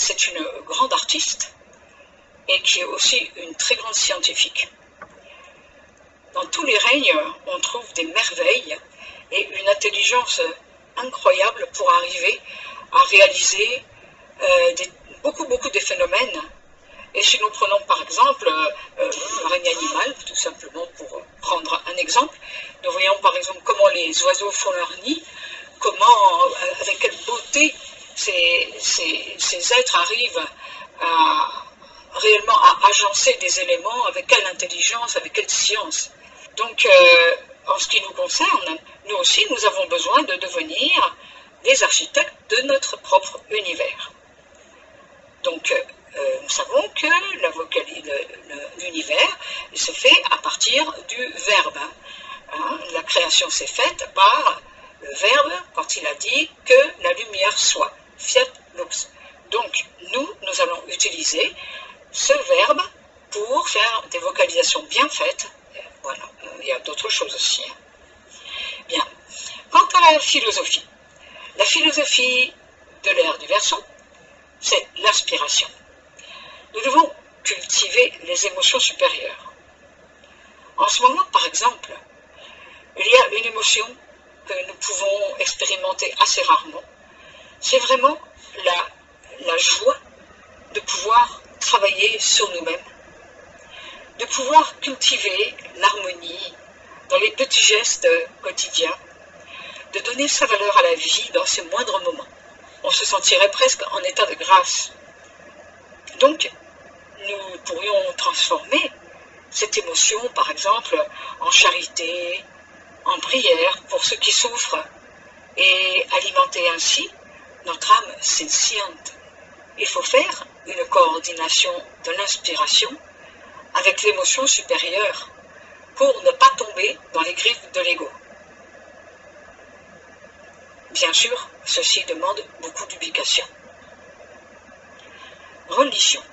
c'est une grande artiste et qui est aussi une très grande scientifique. Dans tous les règnes, on trouve des merveilles et une intelligence incroyable pour arriver à réaliser beaucoup de phénomènes. Et si nous prenons par exemple le règne animal, tout simplement pour prendre un exemple, nous voyons par exemple comment les oiseaux font leur nid, comment, avec quelle beauté ces êtres arrivent réellement à agencer des éléments, avec quelle intelligence, avec quelle science. Donc, en ce qui nous concerne, nous aussi, nous avons besoin de devenir des architectes de notre propre univers. Donc, nous savons que l'univers se fait à partir du verbe. Hein, la création s'est faite par le verbe quand il a dit que la lumière soit. Fiat lux. Donc, nous allons utiliser ce verbe pour faire des vocalisations bien faites. Voilà, il y a d'autres choses aussi. Bien. Quant à la philosophie de l'ère du Verseau, c'est l'inspiration. Nous devons cultiver les émotions supérieures. En ce moment, par exemple, il y a une émotion que nous pouvons expérimenter assez rarement. C'est vraiment la joie de pouvoir travailler sur nous-mêmes, de pouvoir cultiver l'harmonie dans les petits gestes quotidiens, de donner sa valeur à la vie dans ses moindres moments. On se sentirait presque en état de grâce. Donc, nous pourrions transformer cette émotion, par exemple, en charité, en prière pour ceux qui souffrent, et alimenter ainsi notre âme sentiente. Il faut faire une coordination de l'inspiration avec l'émotion supérieure pour ne pas tomber dans les griffes de l'ego. Bien sûr, ceci demande beaucoup d'éducation. Religion.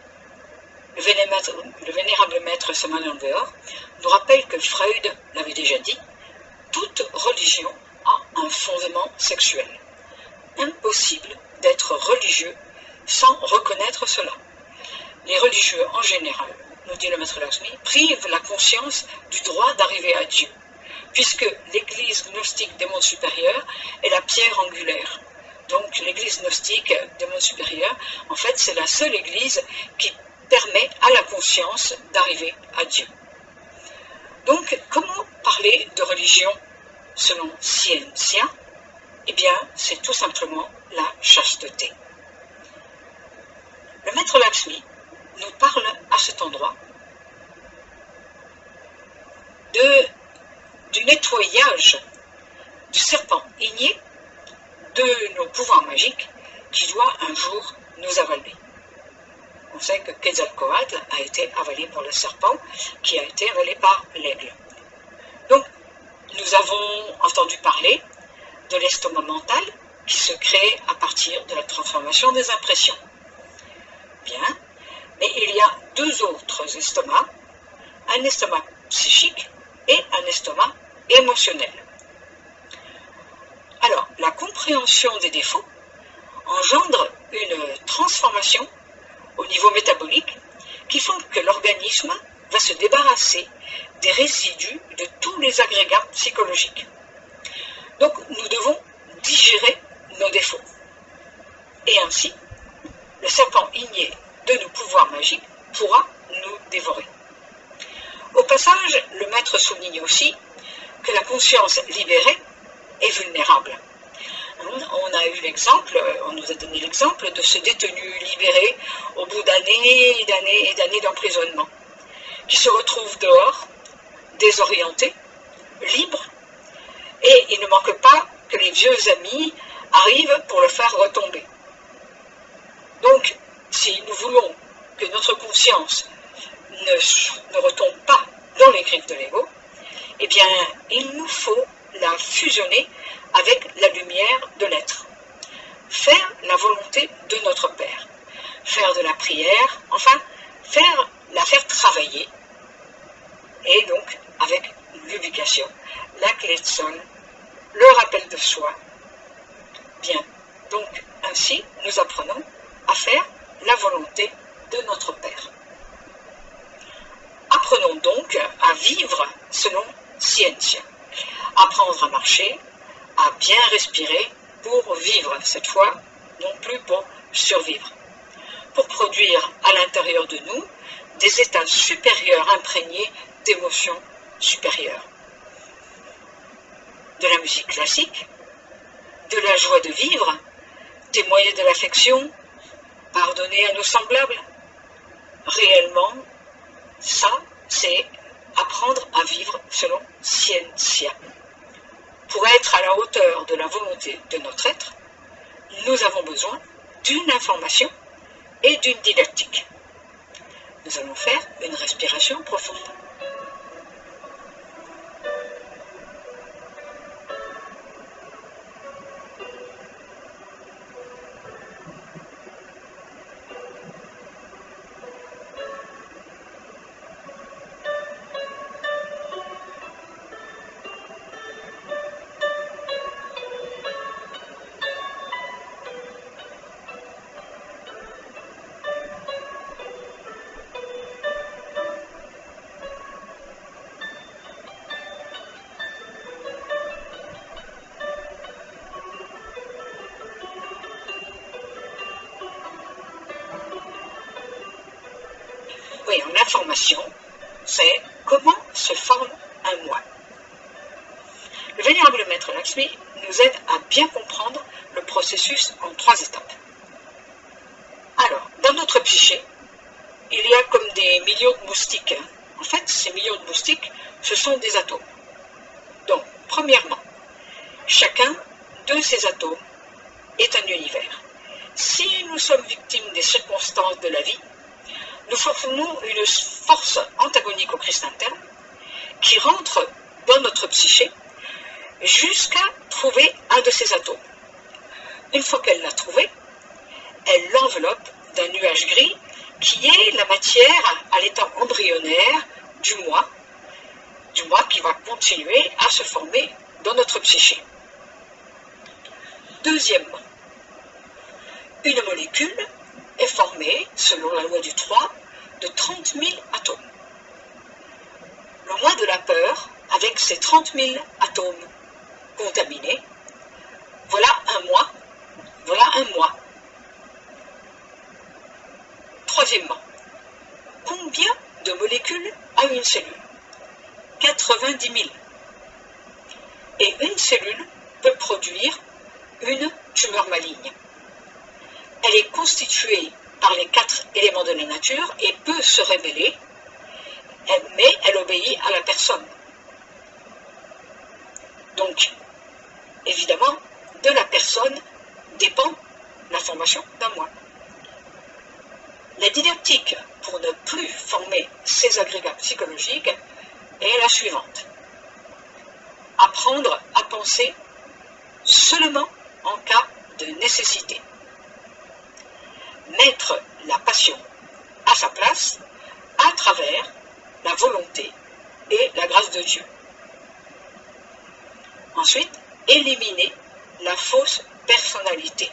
Le vénérable maître Samuel Dehors nous rappelle que Freud l'avait déjà dit, toute religion a un fondement sexuel. Impossible d'être religieux sans reconnaître cela. Les religieux en général, nous dit le maître Lakshmi, privent la conscience du droit d'arriver à Dieu, puisque l'église gnostique des mondes supérieurs est la pierre angulaire. Donc l'église gnostique des mondes supérieurs, en fait, c'est la seule église qui permet à la conscience d'arriver à Dieu. Donc, comment parler de religion selon Scientia? Eh bien, c'est tout simplement la chasteté. Le maître Lakshmi nous parle à cet endroit du nettoyage du serpent igné de nos pouvoirs magiques qui doit un jour nous avaler. On sait que Quetzalcoatl a été avalé par le serpent qui a été avalé par l'aigle. Donc, nous avons entendu parler de l'estomac mental qui se crée à partir de la transformation des impressions. Bien, mais il y a deux autres estomacs, un estomac psychique et un estomac émotionnel. Alors, la compréhension des défauts engendre une transformation au niveau métabolique qui font que l'organisme va se débarrasser des résidus de tous les agrégats psychologiques. Donc, nous devons digérer nos défauts. Et ainsi, le serpent igné de nos pouvoirs magiques pourra nous dévorer. Au passage, le maître souligne aussi que la conscience libérée est vulnérable. On a eu l'exemple, on nous a donné l'exemple de ce détenu libéré au bout d'années et d'années et d'années d'emprisonnement, qui se retrouve dehors, désorienté, libre, et il ne manque pas que les vieux amis arrivent pour le faire retomber. Donc, si nous voulons que notre conscience ne retombe pas dans les griffes de l'ego, eh bien, il nous faut la fusionner avec la lumière de l'être. Faire la volonté de notre Père. Faire de la prière, enfin, la faire travailler. Et donc, avec l'éducation, la clé de sol, le rappel de soi. Bien, donc, ainsi, nous apprenons à faire la volonté de notre Père. Apprenons donc à vivre selon Scientia. Apprendre à marcher, à bien respirer pour vivre, cette fois, non plus pour survivre. Pour produire à l'intérieur de nous des états supérieurs imprégnés d'émotions supérieures. De la musique classique, de la joie de vivre, témoigner de l'affection, pardonner à nos semblables. Réellement, ça, c'est apprendre à vivre selon Scientia. Pour être à la hauteur de la volonté de notre être, nous avons besoin d'une information et d'une didactique. Nous allons faire une respiration profonde. Oui, en information, c'est comment se forme un moi. Le vénérable maître Lakshmi nous aide à bien comprendre le processus en 3 étapes. Alors, dans notre psyché, il y a comme des millions de moustiques. En fait, ces millions de moustiques, ce sont des atomes. Donc, premièrement, chacun de ces atomes est un univers. Si nous sommes victimes des circonstances de la vie, nous formons une force antagonique au Christ interne qui rentre dans notre psyché jusqu'à trouver un de ces atomes. Une fois qu'elle l'a trouvé, elle l'enveloppe d'un nuage gris qui est la matière à l'état embryonnaire du moi qui va continuer à se former dans notre psyché. Deuxièmement, une molécule est formée, selon la loi du 3, de 30 000 atomes. Le moi de la peur, avec ses 30 000 atomes contaminés, voilà un moi. Troisièmement, combien de molécules a une cellule? 90 000. Et une cellule peut produire une tumeur maligne. Elle est constituée par les 4 éléments de la nature et peut se révéler, mais elle obéit à la personne. Donc, évidemment, de la personne dépend la formation d'un moi. La didactique pour ne plus former ces agrégats psychologiques est la suivante. Apprendre à penser seulement en cas de nécessité. Mettre la passion à sa place à travers la volonté et la grâce de Dieu. Ensuite, éliminer la fausse personnalité.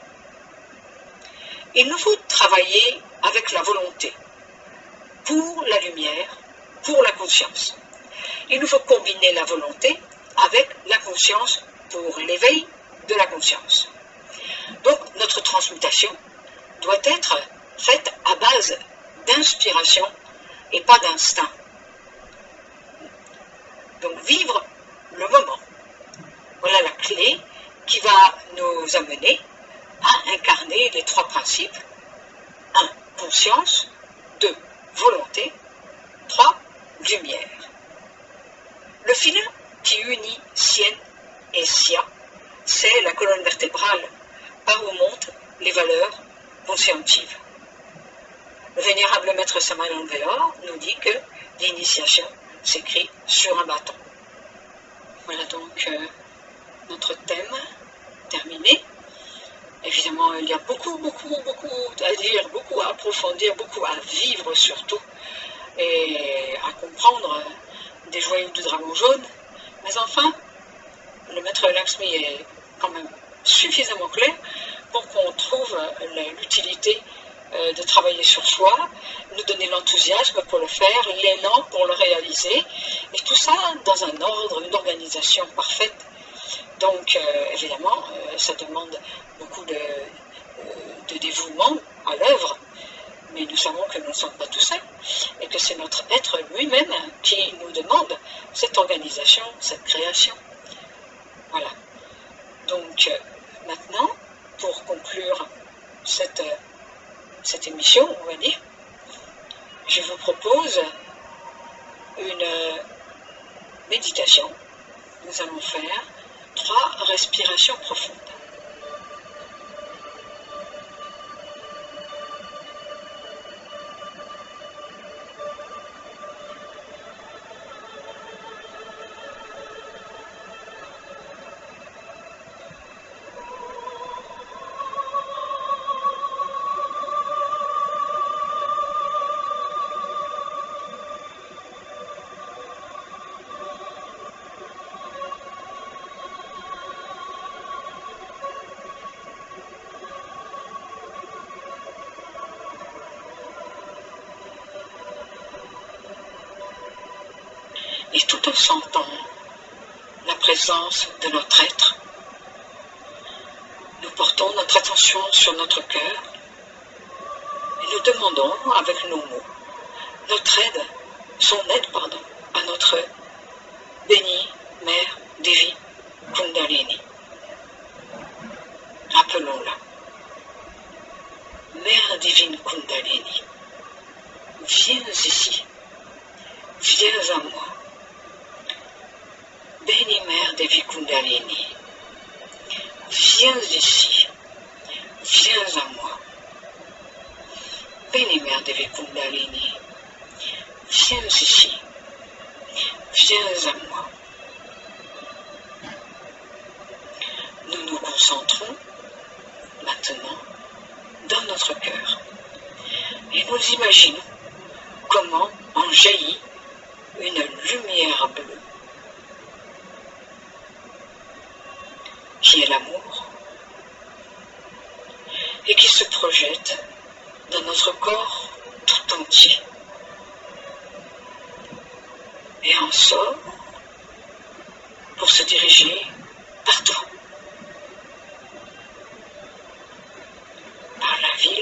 Il nous faut travailler avec la volonté pour la lumière, pour la conscience. Il nous faut combiner la volonté avec la conscience pour l'éveil de la conscience. Donc, notre transmutation doit être faite à base d'inspiration et pas d'instinct. Donc, vivre le moment. Voilà la clé qui va nous amener à incarner les 3 principes. 1. Conscience. 2. Volonté. 3. Lumière. Le filin qui unit Sien et Sia, c'est la colonne vertébrale par où montent les valeurs conscientives. Le vénérable maître Samael Weor nous dit que l'initiation s'écrit sur un bâton. Voilà donc notre thème terminé. Évidemment, il y a beaucoup à dire, beaucoup à approfondir, beaucoup à vivre surtout, et à comprendre des joyaux du dragon jaune. Mais enfin, le maître Lakshmi est quand même suffisamment clair pour qu'on trouve l'utilité de travailler sur soi, nous donner l'enthousiasme pour le faire, l'élan pour le réaliser, et tout ça dans un ordre, une organisation parfaite. Donc, évidemment, ça demande beaucoup de dévouement à l'œuvre, mais nous savons que nous ne sommes pas tout seuls, et que c'est notre être lui-même qui nous demande cette organisation, cette création. Voilà. Donc, maintenant, pour conclure cette émission, on va dire, je vous propose une méditation. Nous allons faire 3 respirations profondes. Et tout en sentant la présence de notre être, nous portons notre attention sur notre cœur et nous demandons avec nos mots son aide à notre bénie Mère Devi Kundalini. Appelons-la. Mère divine Kundalini, viens ici, viens à moi. Bénie Mère Devi Kundalini, viens ici, viens à moi. Bénie Mère Devi Kundalini, viens ici, viens à moi. Nous nous concentrons maintenant dans notre cœur et nous imaginons comment en jaillit une lumière bleue qui est l'amour et qui se projette dans notre corps tout entier et en sort pour se diriger partout, par la ville,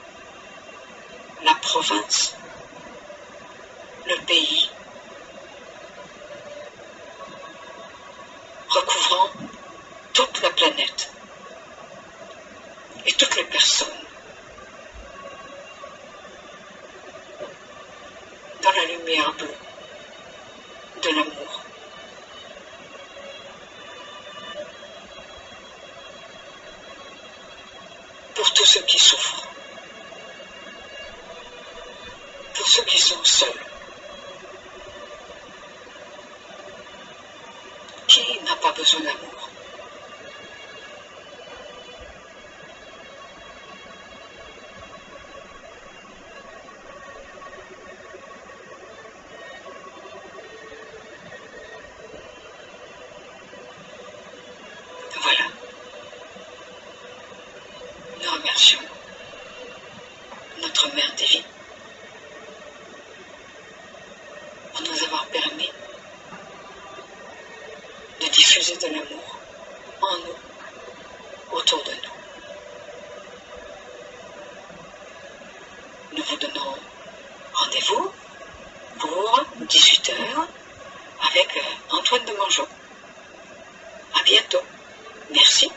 la province, le pays, recouvrant toute la planète et toutes les personnes dans la lumière bleue de l'amour. Pour tous ceux qui souffrent, pour ceux qui sont seuls, qui n'a pas besoin d'amour? Voilà. Nous remercions notre Mère Divine pour nous avoir permis de diffuser de l'amour en nous, autour de nous. Nous vous donnons rendez-vous pour 18 h avec Antoine de Mangeot. À bientôt. Merci.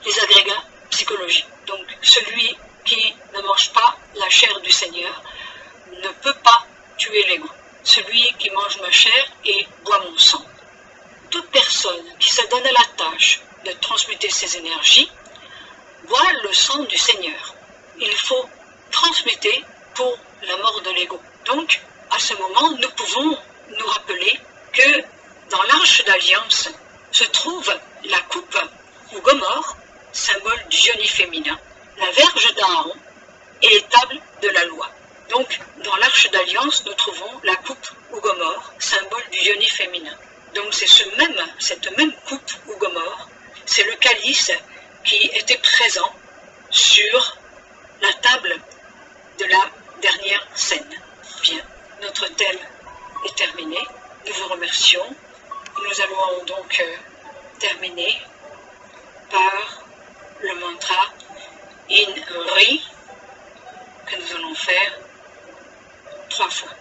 les agrégats psychologiques. Donc celui qui ne mange pas la chair du Seigneur ne peut pas tuer l'ego. Celui qui mange ma chair et boit mon sang. Toute personne qui se donne à la tâche de transmuter ses énergies boit le sang du Seigneur. Il faut transmuter pour la mort de l'ego. Donc, à ce moment, nous pouvons nous rappeler que dans l'Arche d'Alliance se trouve la coupe ou Gomorre, symbole du génie féminin, la verge d'Aaron et les tables de la loi. Donc, dans l'Arche d'Alliance, nous trouvons la coupe ou Gomorre, symbole du génie féminin. Donc, c'est cette même coupe ou Gomorre, c'est le calice qui était présent sur la table de la dernière scène. Bien, notre thème est terminé. Nous vous remercions. Nous allons donc terminer par le mantra In Ri que nous allons faire 3 fois.